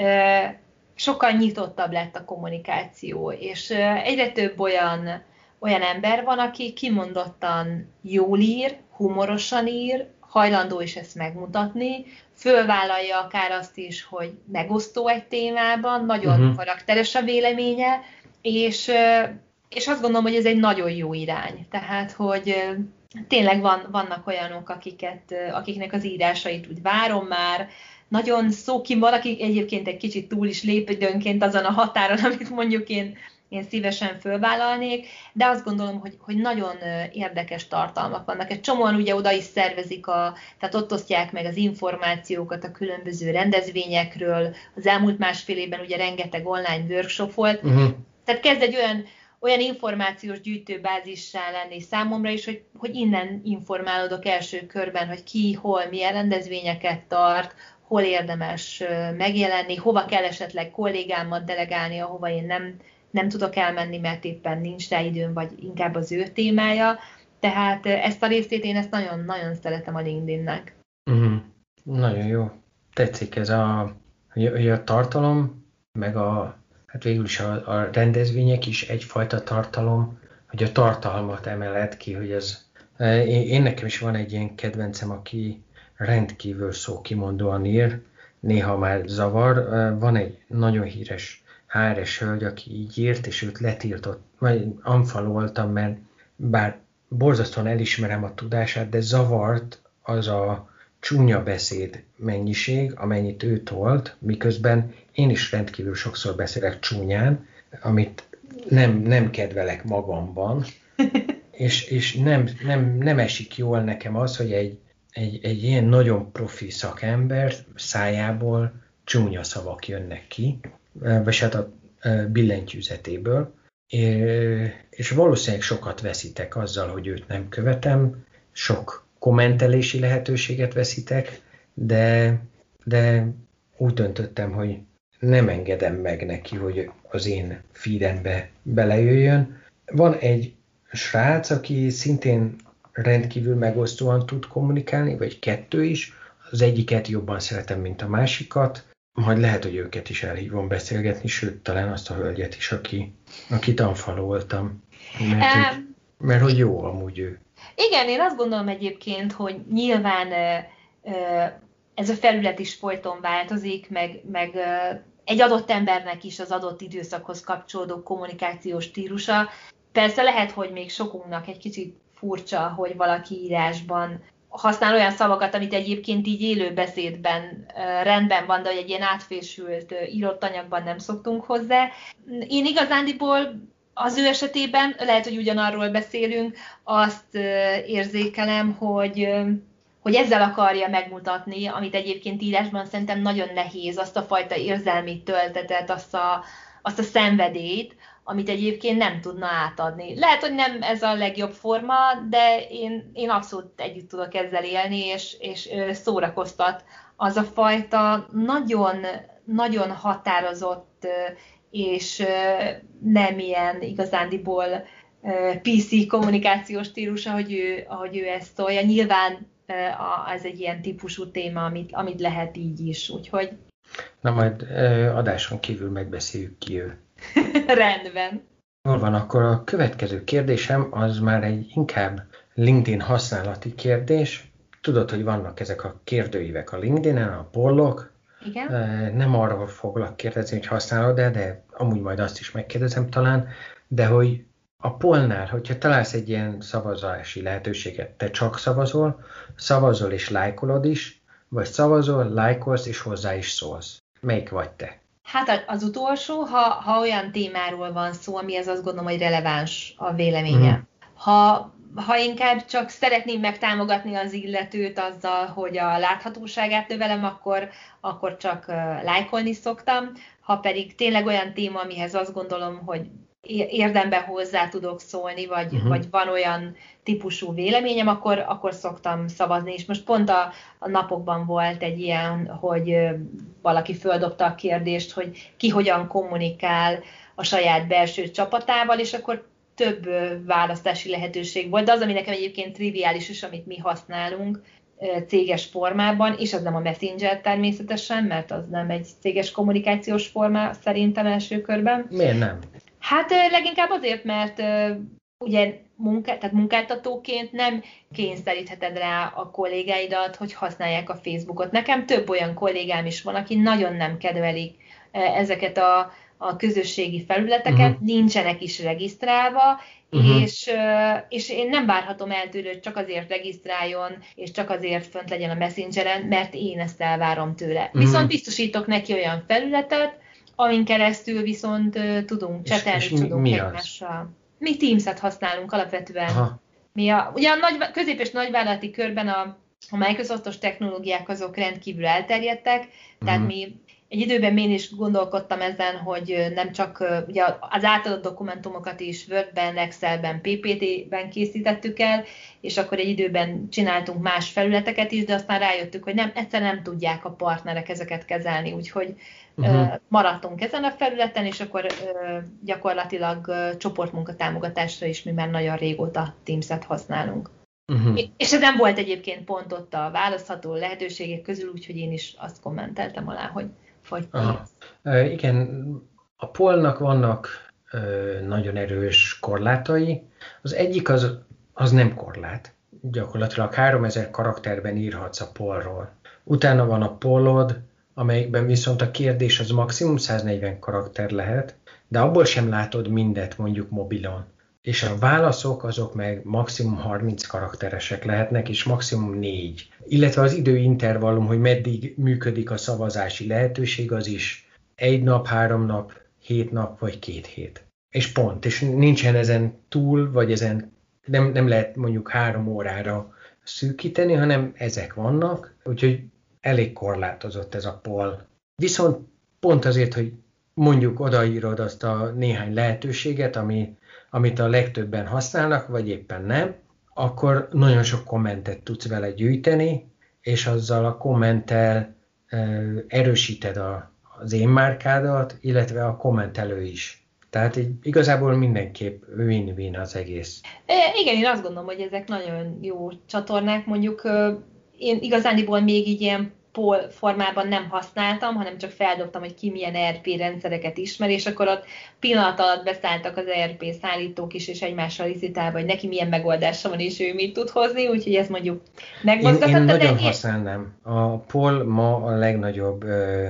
sokkal nyitottabb lett a kommunikáció, és egyre több olyan, olyan ember van, aki kimondottan jól ír, humorosan ír, hajlandó is ezt megmutatni, fölvállalja akár azt is, hogy megosztó egy témában, nagyon uh-huh. karakteres a véleménye, és, és azt gondolom, hogy ez egy nagyon jó irány. Tehát, hogy tényleg van, vannak olyanok, akiket, akiknek az írásait úgy várom már, nagyon szókimond, akik egyébként egy kicsit túl is lép időnként azon a határon, amit mondjuk én, én szívesen fölvállalnék, de azt gondolom, hogy, hogy nagyon érdekes tartalmak vannak. Egy csomóan ugye oda is szervezik, a, tehát ott osztják meg az információkat a különböző rendezvényekről. Az elmúlt másfél évben ugye rengeteg online workshop volt. Uh-huh. Tehát kezd egy olyan, olyan információs gyűjtőbázissá lenni számomra is, hogy, hogy innen informálódok első körben, hogy ki, hol, milyen rendezvényeket tart, hol érdemes megjelenni, hova kell esetleg kollégámat delegálni, ahova én nem, nem tudok elmenni, mert éppen nincs rá időm, vagy inkább az ő témája. Tehát ezt a részét én ezt nagyon-nagyon szeretem a LinkedInnek. Uh-huh. Nagyon jó. Tetszik ez a, hogy a tartalom, meg a, hát végül is a, a rendezvények is egyfajta tartalom, hogy a tartalmat emeled ki, hogy ez... Én, én nekem is van egy ilyen kedvencem, aki rendkívül szókimondóan ír, néha már zavar. Van egy nagyon híres há er es hölgy, aki így írt, és őt letiltott, vagy unfollowoltam, mert bár borzasztóan elismerem a tudását, de zavart az a csúnya beszéd mennyiség, amennyit ő tolt, miközben én is rendkívül sokszor beszélek csúnyán, amit nem, nem kedvelek magamban, és, és nem, nem, nem esik jól nekem az, hogy egy Egy, egy ilyen nagyon profi szakember szájából csúnya szavak jönnek ki, vagy hát a billentyűzetéből, és valószínűleg sokat veszítek azzal, hogy őt nem követem, sok kommentelési lehetőséget veszítek, de, de úgy döntöttem, hogy nem engedem meg neki, hogy az én feedembe belejöjjön. Van egy srác, aki szintén rendkívül megosztóan tud kommunikálni, vagy kettő is. Az egyiket jobban szeretem, mint a másikat. Majd lehet, hogy őket is elhívom beszélgetni, sőt, talán azt a hölgyet is, aki, akit unfollowoltam. Mert, um, hogy, mert hogy jó amúgy ő. Igen, én azt gondolom egyébként, hogy nyilván ez a felület is folyton változik, meg, meg egy adott embernek is az adott időszakhoz kapcsolódó kommunikációs stílusa. Persze lehet, hogy még sokunknak egy kicsit furcsa, hogy valaki írásban használ olyan szavakat, amit egyébként így élő beszédben rendben van, de hogy egy ilyen átfésült írott anyagban nem szoktunk hozzá. Én igazándiból az ő esetében, lehet, hogy ugyanarról beszélünk, azt érzékelem, hogy, hogy ezzel akarja megmutatni, amit egyébként írásban szerintem nagyon nehéz, azt a fajta érzelmi töltetet, azt a, azt a szenvedélyt, amit egyébként nem tudna átadni. Lehet, hogy nem ez a legjobb forma, de én, én abszolút együtt tudok ezzel élni, és, és szórakoztat az a fajta nagyon, nagyon határozott és nem ilyen igazándiból pé cé kommunikációs stílus, ahogy ő, ahogy ő ezt szólja. Nyilván ez egy ilyen típusú téma, amit, amit lehet így is, úgyhogy... Na majd adáson kívül megbeszéljük ki ő. Rendben. Jól van, akkor a következő kérdésem az már egy inkább LinkedIn használati kérdés. Tudod, hogy vannak ezek a kérdőívek a LinkedIn-en, a pollok. Igen. Nem arról foglak kérdezni, hogy használod-e, de amúgy majd azt is megkérdezem talán, de hogy a pollnál, hogyha találsz egy ilyen szavazási lehetőséget, te csak szavazol, szavazol és lájkolod is, vagy szavazol, lájkolsz és hozzá is szólsz. Melyik vagy te? Hát az utolsó, ha, ha olyan témáról van szó, amihez azt gondolom, hogy releváns a véleménye. Mm. Ha, ha inkább csak szeretném megtámogatni az illetőt azzal, hogy a láthatóságát növelem, akkor, akkor csak lájkolni szoktam. Ha pedig tényleg olyan téma, amihez azt gondolom, hogy érdemben hozzá tudok szólni, vagy, uh-huh. vagy van olyan típusú véleményem, akkor, akkor szoktam szavazni. És most pont a, a napokban volt egy ilyen, hogy valaki földobta a kérdést, hogy ki hogyan kommunikál a saját belső csapatával, és akkor több választási lehetőség volt. De az, ami nekem egyébként triviális is, amit mi használunk céges formában, és az nem a Messenger természetesen, mert az nem egy céges kommunikációs forma szerintem első körben. Miért nem? Hát leginkább azért, mert ugye munká, tehát munkáltatóként nem kényszerítheted rá a kollégáidat, hogy használják a Facebookot. Nekem több olyan kollégám is van, aki nagyon nem kedvelik ezeket a, a közösségi felületeket, uh-huh. nincsenek is regisztrálva, uh-huh. és, és én nem várhatom el tőle, hogy csak azért regisztráljon, és csak azért fönt legyen a Messengeren, mert én ezt elvárom tőle. Uh-huh. Viszont biztosítok neki olyan felületet, amin keresztül viszont uh, tudunk csetelni, tudunk mi egymással. Mi Teams-et használunk alapvetően. Aha. Mi a, ugye a nagy, közép- és nagyvállalati körben a, a Microsoftos technológiák azok rendkívül elterjedtek, tehát uh-huh. mi egy időben én is gondolkodtam ezen, hogy nem csak ugye az átadott dokumentumokat is Wordben, Excelben, pé pé té-ben készítettük el, és akkor egy időben csináltunk más felületeket is, de aztán rájöttük, hogy nem, egyszerűen nem tudják a partnerek ezeket kezelni, úgyhogy uh-huh. maradtunk ezen a felületen, és akkor gyakorlatilag csoportmunkatámogatásra is mi már nagyon régóta Teams-et használunk. Uh-huh. És ez nem volt egyébként pont ott a választható lehetőségek közül, úgyhogy én is azt kommenteltem alá, hogy hogy e, igen, a pollnak vannak e, nagyon erős korlátai. Az egyik az, az nem korlát. Gyakorlatilag háromezer karakterben írhatsz a pollról. Utána van a pollod, amelyikben viszont a kérdés az maximum száznegyven karakter lehet, de abból sem látod mindet mondjuk mobilon. És a válaszok azok meg maximum harminc karakteresek lehetnek, és maximum négy. Illetve az időintervallum, hogy meddig működik a szavazási lehetőség, az is egy nap, három nap, hét nap, vagy két hét. És pont. És nincsen ezen túl, vagy ezen nem, nem lehet mondjuk három órára szűkíteni, hanem ezek vannak, úgyhogy elég korlátozott ez a poll. Viszont pont azért, hogy mondjuk odaírod azt a néhány lehetőséget, ami amit a legtöbben használnak, vagy éppen nem, akkor nagyon sok kommentet tudsz vele gyűjteni, és azzal a kommenttel erősíted a, az én márkádat, illetve a kommentelő is. Tehát így igazából mindenképp win-win az egész. Igen, én azt gondolom, hogy ezek nagyon jó csatornák, mondjuk én igazániból még így ilyen poll formában nem használtam, hanem csak feldobtam, hogy ki milyen é er pé rendszereket ismer, és akkor ott pillanat alatt beszálltak az é er pé szállítók is, és egymással licitálva, hogy neki milyen megoldása van, és ő mit tud hozni, úgyhogy ez mondjuk megmozgathatta. Én, én nagyon én... használnám. A poll ma a legnagyobb, ö,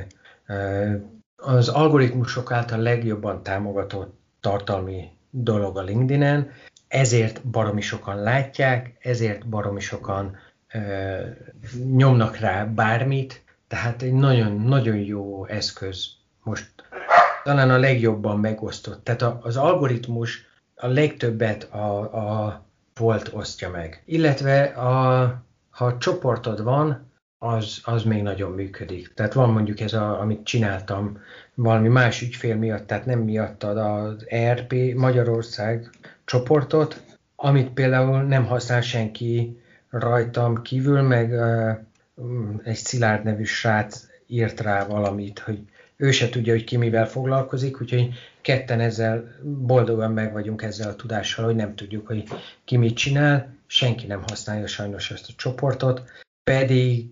ö, az algoritmusok által legjobban támogatott tartalmi dolog a LinkedIn-en, ezért baromi sokan látják, ezért baromi sokan ö, nyomnak rá bármit, tehát egy nagyon-nagyon jó eszköz most talán a legjobban megosztott. Tehát a, az algoritmus a legtöbbet a, a Polt osztja meg. Illetve a, ha a csoportod van, az, az még nagyon működik. Tehát van mondjuk ez, a, amit csináltam valami más ügyfél miatt, tehát nem miattad az é er pé Magyarország csoportot, amit például nem használ senki rajtam kívül, meg uh, egy Szilárd nevű srác írt rá valamit, hogy ő se tudja, hogy ki mivel foglalkozik, úgyhogy ketten ezzel boldogan meg vagyunk ezzel a tudással, hogy nem tudjuk, hogy ki mit csinál. Senki nem használja sajnos ezt a csoportot, pedig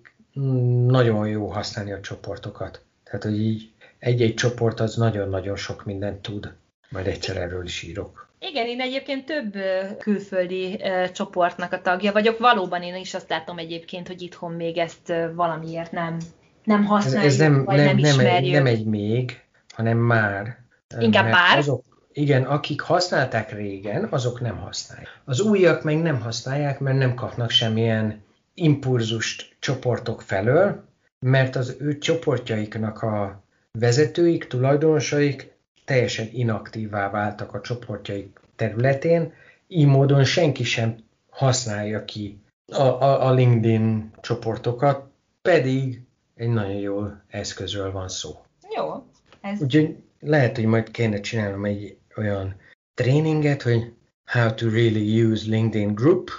nagyon jó használni a csoportokat. Tehát, hogy így egy-egy csoport az nagyon-nagyon sok mindent tud. Majd egyszer erről is írok. Igen, én egyébként több külföldi csoportnak a tagja vagyok. Valóban én is azt látom egyébként, hogy itthon még ezt valamiért nem, nem használjuk, ez, ez nem, vagy nem, nem ismerjük. Nem egy még, hanem már. Inkább már? Azok, igen, akik használták régen, azok nem használják. Az újak meg nem használják, mert nem kapnak semmilyen impulzust csoportok felől, mert az ő csoportjaiknak a vezetőik, tulajdonosaik teljesen inaktívvá váltak a csoportjaik területén, így módon senki sem használja ki a, a, a LinkedIn csoportokat, pedig egy nagyon jó eszközről van szó. Jó. Ez... Úgyhogy lehet, hogy majd kéne csinálnom egy olyan tréninget, hogy how to really use LinkedIn Group,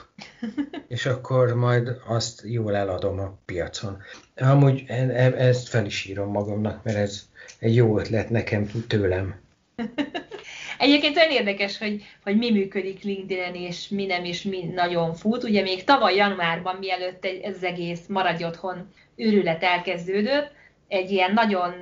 és akkor majd azt jól eladom a piacon. Amúgy ezt fel is írom magamnak, mert ez egy jó ötlet nekem tőlem. Egyébként olyan érdekes, hogy, hogy mi működik LinkedIn-en, és mi nem, és mi nagyon fut. Ugye még tavaly januárban, mielőtt ez az egész maradj otthon őrület elkezdődött, egy ilyen nagyon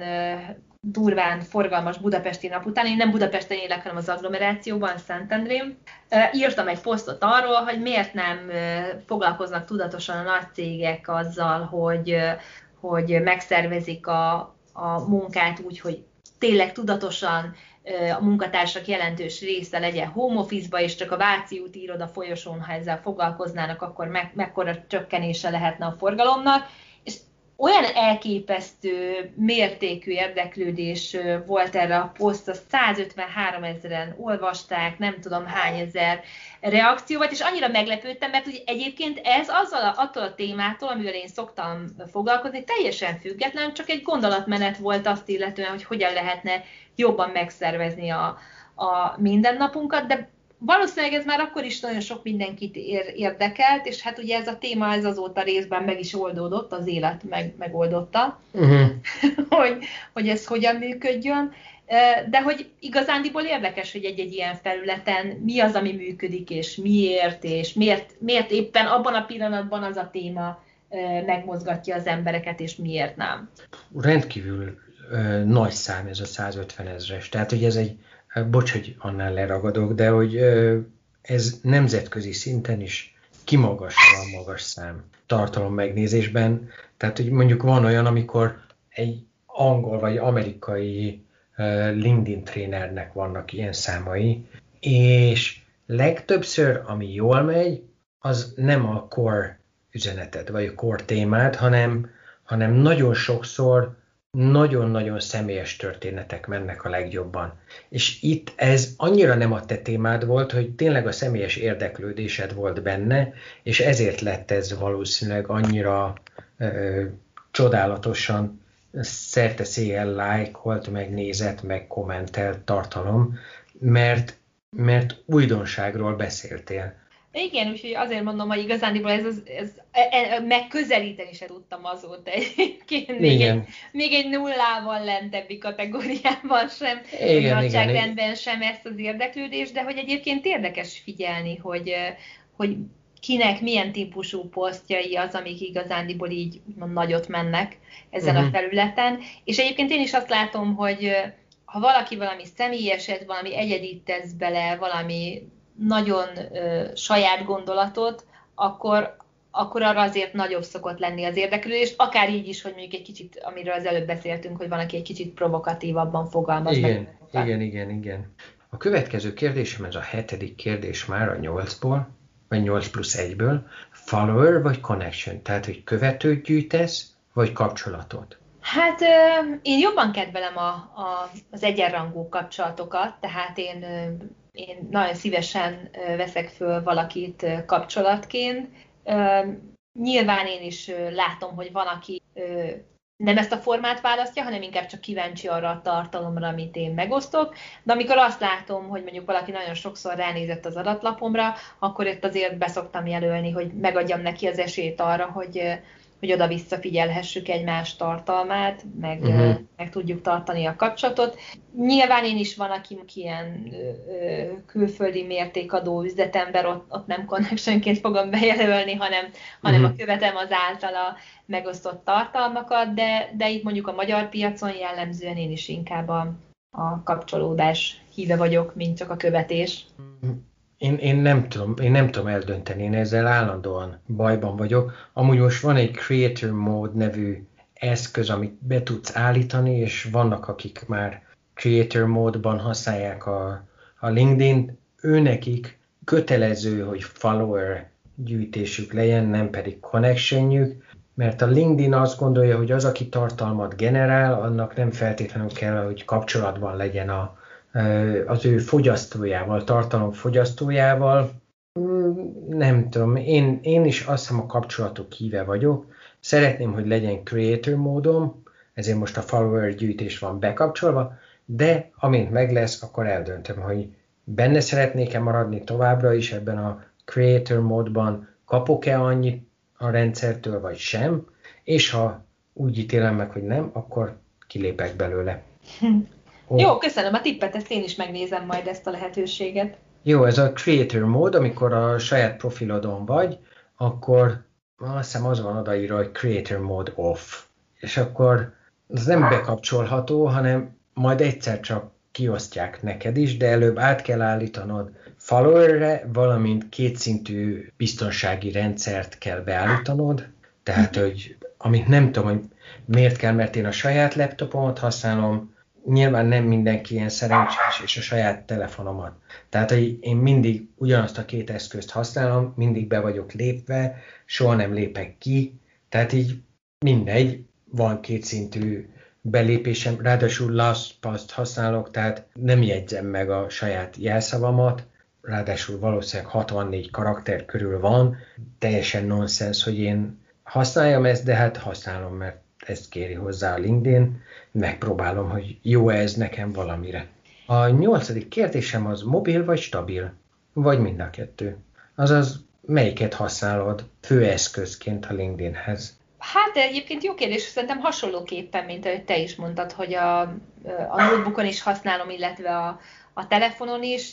durván forgalmas budapesti nap után, én nem Budapesten élek, hanem az agglomerációban, Szentendrén, írtam egy posztot arról, hogy miért nem foglalkoznak tudatosan a nagy cégek azzal, hogy, hogy megszervezik a, a munkát úgy, hogy tényleg tudatosan a munkatársak jelentős része legyen home office-ba, és csak a Váci úti iroda folyosón, ha ezzel foglalkoznának, akkor meg, mekkora csökkenése lehetne a forgalomnak. És olyan elképesztő mértékű érdeklődés volt erre a posztra, százötvenhárom ezeren olvasták, nem tudom hány ezer reakció volt, és annyira meglepődtem, mert ugye egyébként ez azzal a, attól a témától, amivel én szoktam foglalkozni, teljesen független, csak egy gondolatmenet volt azt illetően, hogy hogyan lehetne jobban megszervezni a, a mindennapunkat, de valószínűleg ez már akkor is nagyon sok mindenkit érdekelt, és hát ugye ez a téma ez azóta részben meg is oldódott, az élet meg, megoldotta, uh-huh. hogy, hogy ez hogyan működjön, de hogy igazándiból érdekes, hogy egy-egy ilyen felületen mi az, ami működik, és miért, és miért, miért éppen abban a pillanatban az a téma megmozgatja az embereket, és miért nem. Rendkívül ö, nagy szám ez a százötven ezres, tehát hogy ez egy bocs, hogy annál leragadok, de hogy ez nemzetközi szinten is kimagaslóan magas szám tartalom megnézésben. Tehát, hogy mondjuk van olyan, amikor egy angol vagy amerikai LinkedIn trénernek vannak ilyen számai, és legtöbbször, ami jól megy, az nem a core üzeneted, vagy a core témád, hanem, hanem nagyon sokszor nagyon-nagyon személyes történetek mennek a legjobban. És itt ez annyira nem a te témád volt, hogy tényleg a személyes érdeklődésed volt benne, és ezért lett ez valószínűleg annyira ö, csodálatosan szerte széjjel lájkolt, meg nézett, meg kommentelt tartalom, mert, mert újdonságról beszéltél. Igen, úgyhogy azért mondom, hogy igazándiból ez, az, ez e, e, megközelíteni se tudtam azóta egyébként, még egy, Igen, még egy nullával lentebbi kategóriában sem, vagy igen, igen, igen. nagyságrendben sem ezt az érdeklődést, de hogy egyébként érdekes figyelni, hogy, hogy kinek milyen típusú posztjai az, amik igazándiból így nagyot mennek ezen a Uh-huh. területen. És egyébként én is azt látom, hogy ha valaki valami személyeset, valami egyedit tesz bele, valami nagyon ö, saját gondolatot, akkor, akkor arra azért nagyobb szokott lenni az érdeklődés, akár így is, hogy mondjuk egy kicsit, amiről az előbb beszéltünk, hogy van, aki egy kicsit provokatívabban fogalmaz meg Igen, dolgokat. igen, igen, igen. A következő kérdésem, ez a hetedik kérdés már a nyolcból, vagy nyolc plusz egyből. Follower vagy connection? Tehát, hogy követőt gyűjtesz, vagy kapcsolatot? Hát én jobban kedvelem a, a, az egyenrangú kapcsolatokat, tehát én, én nagyon szívesen veszek föl valakit kapcsolatként. Nyilván én is látom, hogy van, aki nem ezt a formát választja, hanem inkább csak kíváncsi arra a tartalomra, amit én megosztok. De amikor azt látom, hogy mondjuk valaki nagyon sokszor ránézett az adatlapomra, akkor itt azért beszoktam jelölni, hogy megadjam neki az esélyt arra, hogy, hogy oda-vissza figyelhessük egymás tartalmát, meg, uh-huh. meg tudjuk tartani a kapcsolatot. Nyilván én is van, aki ilyen ö, külföldi mértékadó üzletember, ott, ott nem connectionként fogom bejelölni, hanem, hanem uh-huh. a követem az általa megosztott tartalmakat, de, de itt mondjuk a magyar piacon jellemzően én is inkább a, a kapcsolódás híve vagyok, mint csak a követés. Én, én, nem tudom, én nem tudom eldönteni, én ezzel állandóan bajban vagyok. Amúgy most van egy Creator Mode nevű eszköz, amit be tudsz állítani, és vannak, akik már Creator Mode-ban használják a, a LinkedIn. Őnekik kötelező, hogy follower gyűjtésük legyen, nem pedig connectionjük, mert a LinkedIn azt gondolja, hogy az, aki tartalmat generál, annak nem feltétlenül kell, hogy kapcsolatban legyen a, az ő fogyasztójával, tartalom fogyasztójával. Nem tudom, én, én is azt hiszem a kapcsolatok híve vagyok. Szeretném, hogy legyen creator módom, ezért most a follower gyűjtés van bekapcsolva, de amint meg lesz, akkor eldöntöm, hogy benne szeretnék-e maradni továbbra is ebben a creator módban, kapok-e annyit a rendszertől, vagy sem, és ha úgy ítélem meg, hogy nem, akkor kilépek belőle. Oh. Jó, köszönöm a tippet, ezt én is megnézem majd ezt a lehetőséget. Jó, ez a creator mód, amikor a saját profilodon vagy, akkor azt hiszem az van odaírva, hogy creator mode off. És akkor az nem bekapcsolható, hanem majd egyszer csak kiosztják neked is, de előbb át kell állítanod followerre, valamint kétszintű biztonsági rendszert kell beállítanod. Tehát, hogy amit nem tudom, hogy miért kell, mert én a saját laptopomat használom, nyilván nem mindenki ilyen szerencsés, és a saját telefonomat. Tehát, hogy én mindig ugyanazt a két eszközt használom, mindig be vagyok lépve, soha nem lépek ki, tehát így mindegy, van kétszintű belépésem, ráadásul LastPass-t használok, tehát nem jegyzem meg a saját jelszavamat, ráadásul valószínűleg hatvannégy karakter körül van, teljesen nonsens, hogy én használjam ezt, de hát használom, mert ezt kéri hozzá a LinkedIn, megpróbálom, hogy jó ez nekem valamire. A nyolcadik kérdésem az mobil vagy stabil? Vagy mind a kettő? Azaz, melyiket használod főeszközként a LinkedInhez? Hát egyébként jó kérdés, szerintem hasonlóképpen, mint ahogy te is mondtad, hogy a, a notebookon is használom, illetve a, a telefonon is.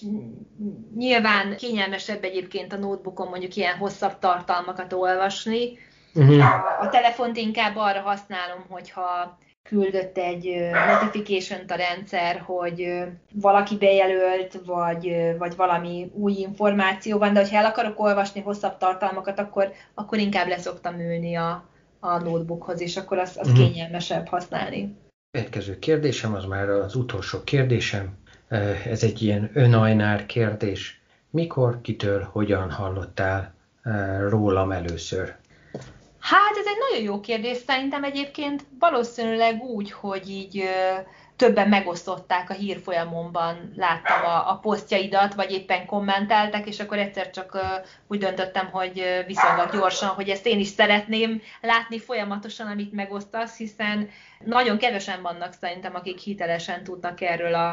Nyilván kényelmesebb egyébként a notebookon mondjuk ilyen hosszabb tartalmakat olvasni. Uh-huh. A, a telefont inkább arra használom, hogyha küldött egy notification-t a rendszer, hogy valaki bejelölt, vagy, vagy valami új információ van, de hogyha el akarok olvasni hosszabb tartalmakat, akkor, akkor inkább leszoktam ülni a, a notebookhoz, és akkor az, az uh-huh. kényelmesebb használni. Következő kérdésem, az már az utolsó kérdésem. Ez egy ilyen önajnár kérdés. Mikor, kitől, hogyan hallottál rólam először? Hát ez egy nagyon jó kérdés, szerintem egyébként valószínűleg úgy, hogy így ö, többen megosztották a hírfolyamomban, láttam a, a posztjaidat, vagy éppen kommentáltak, és akkor egyszer csak ö, úgy döntöttem, hogy ö, viszonylag gyorsan, hogy ezt én is szeretném látni folyamatosan, amit megosztasz, hiszen nagyon kevesen vannak szerintem, akik hitelesen tudnak erről a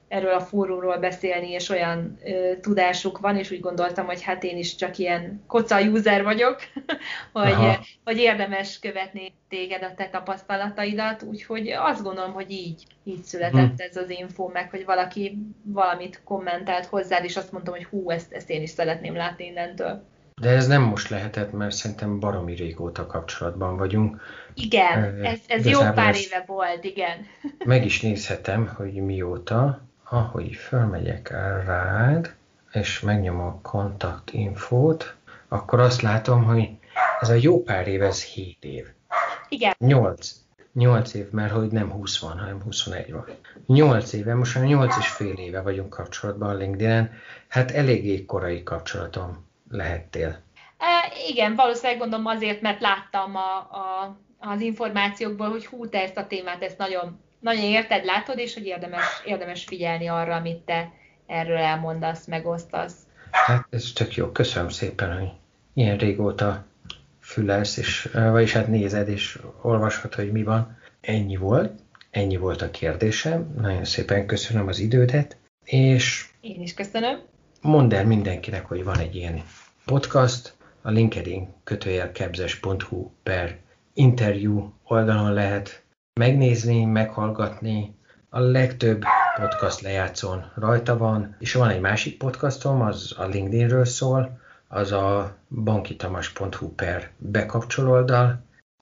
erről a fórumról beszélni, és olyan ö, tudásuk van, és úgy gondoltam, hogy hát én is csak ilyen koca user vagyok, hogy, hogy érdemes követni téged, a te tapasztalataidat, úgyhogy azt gondolom, hogy így, így született Hm. ez az info, meg hogy valaki valamit kommentált hozzád, és azt mondtam, hogy hú, ezt, ezt én is szeretném látni innentől. De ez nem most lehetett, mert szerintem baromi régóta kapcsolatban vagyunk. Igen, ez, ez jó Igazából pár ezt éve volt, igen. meg is nézhetem, hogy mióta, ahogy fölmegyek rád, és megnyomom a kontaktinfót, akkor azt látom, hogy ez a jó pár év, ez hét év. Igen. Nyolc. Nyolc év, mert hogy nem húsz van, hanem huszonegy van. Nyolc éve, most már nyolc és fél éve vagyunk kapcsolatban a LinkedIn-en. Hát eléggé korai kapcsolatom lehettél. E, igen, valószínűleg gondolom azért, mert láttam a, a, az információkból, hogy hú, te ezt a témát, ezt nagyon, nagyon érted, látod, és hogy érdemes, érdemes figyelni arra, amit te erről elmondasz, megosztasz. Hát ez tök jó. Köszönöm szépen, hogy ilyen régóta fülelsz, és, vagyis hát nézed, és olvasod, hogy mi van. Ennyi volt. Ennyi volt a kérdésem. Nagyon szépen köszönöm az idődet, és Én is köszönöm. mondd el mindenkinek, hogy van egy ilyen podcast, a LinkedIn kötőjel kebzes pont hu per interjú oldalon lehet megnézni, meghallgatni. A legtöbb podcast lejátszón rajta van, és van egy másik podcastom, az a LinkedInről szól, az a bankitamas pont hu per bekapcsol oldal.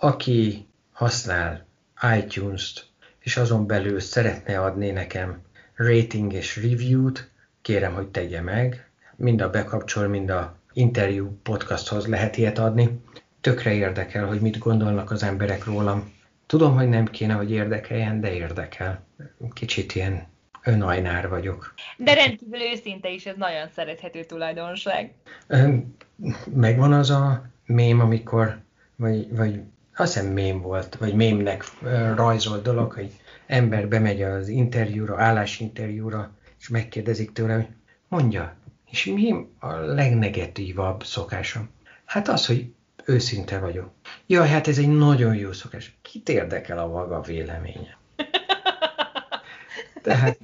Aki használ iTunes-t, és azon belül szeretne adni nekem rating és review-t, kérem, hogy tegye meg. Mind a bekapcsol, mind a interjú podcasthoz lehet ilyet adni. Tökre érdekel, hogy mit gondolnak az emberek rólam. Tudom, hogy nem kéne, hogy érdekeljen, de érdekel. Kicsit ilyen önajnár vagyok. De rendkívül őszinte is, ez nagyon szerethető tulajdonság. Megvan az a mém, amikor, vagy, vagy azt hiszem mém volt, vagy mémnek rajzolt dolog, hogy ember bemegy az interjúra, állásinterjúra, és megkérdezik tőle, hogy mondja, és mi a legnegatívabb szokásom? Hát az, hogy őszinte vagyok. Jaj, hát ez egy nagyon jó szokás. Kit érdekel a maga véleménye? Tehát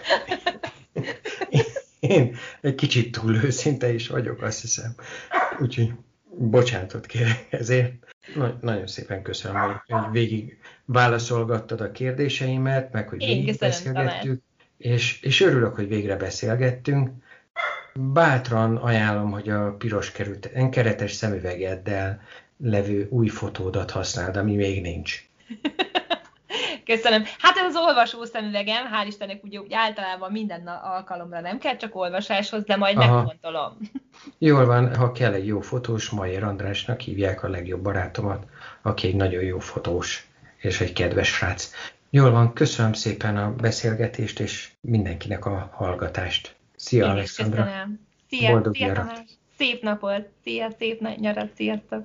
én egy kicsit túl őszinte is vagyok, azt hiszem. Úgyhogy bocsánatot kérek ezért. Na, nagyon szépen köszönöm, hogy, hogy végig válaszolgattad a kérdéseimet, meg hogy végig beszélgettük, és, és örülök, hogy végre beszélgettünk. Bátran ajánlom, hogy a piros került, keretes szemüvegeddel levő új fotódat használd, ami még nincs. Köszönöm. Hát ez az olvasó szemüvegem, hál' Istennek ugye úgy általában minden alkalomra nem kell, csak olvasáshoz, de majd Aha. megfontolom. Jól van, ha kell egy jó fotós, Mayer Andrásnak hívják, a legjobb barátomat, aki egy nagyon jó fotós, és egy kedves srác. Jól van, köszönöm szépen a beszélgetést, és mindenkinek a hallgatást. Szia, Én Alexandra! Köszönöm. Szia, Boldog szia nyarat! Tamás! Szép napot! Szia, szép nyarat! Sziasztok!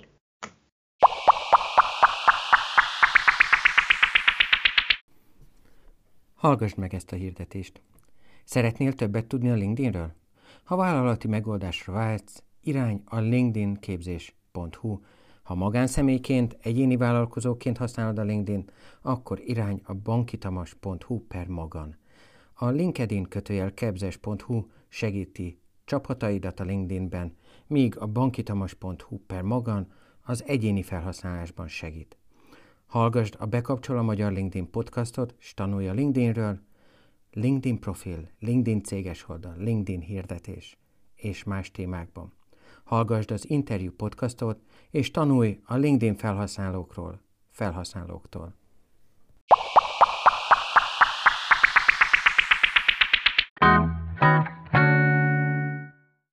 Hallgassd meg ezt a hirdetést. Szeretnél többet tudni a LinkedInről? Ha vállalati megoldásra vágysz, irány a linkedin képzés pont hu. Ha magánszemélyként, egyéni vállalkozóként használod a LinkedIn, akkor irány a bankitamas pont hu per magan. A LinkedIn kötőjel kebzes pont hu segíti csapataidat a LinkedInben, míg a bankitamas pont hu per magan az egyéni felhasználásban segít. Hallgasd a Bekapcsol a Magyar LinkedIn podcastot, s tanulj a LinkedInről, LinkedIn profil, LinkedIn céges oldal, LinkedIn hirdetés és más témákban. Hallgasd az interjú podcastot, és tanulj a LinkedIn felhasználókról, felhasználóktól.